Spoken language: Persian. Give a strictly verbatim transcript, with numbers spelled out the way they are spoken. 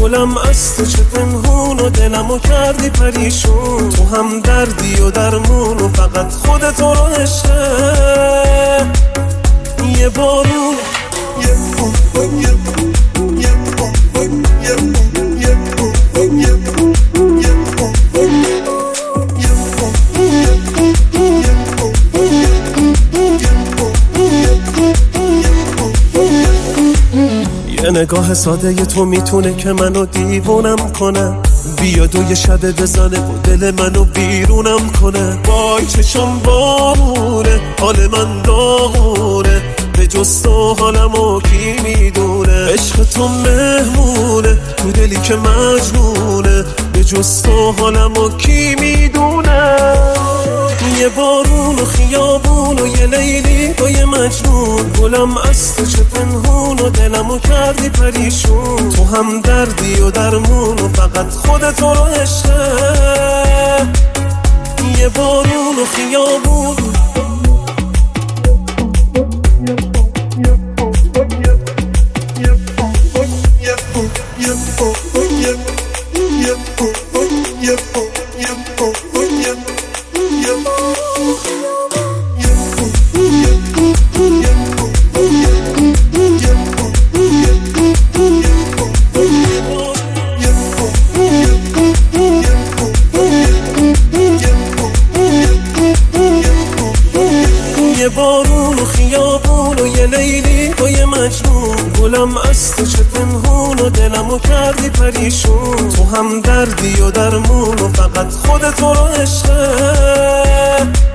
گلم از تو چه پنهون و دلمو کردی پریشون. تو هم دردی و درمون و فقط خودت رو عشقه. یه بارون یه بارون یه بارون یه بارون یه بارون یه بارون یه بارون یه بارون یه نگاه ساده تو میتونه که منو دیوونم کنه. بیاد و یه شب بزنه و دل منو بیرونم کنه. وای چشم بارونه حال من داغونه. به جز تو حالمو کی میدونه. عشق تو مهمونه تو دلی که مجنونه. به جز تو حالمو کی میدونه. یه بارون و خیابون و یه لیلی و یه مجنون. گلم از تو چه پنهون و دلمو کردی پریشون. تو هم دردی و درمون و فقط خودت رو عشقه. یه بارون و خیابون یه بارون و خیابون و یه لیلی و یه مجنون. گلم از تو چه پنهون و دلمو کردی پریشون. تو هم دردی و درمون و فقط خودت رو عشقه.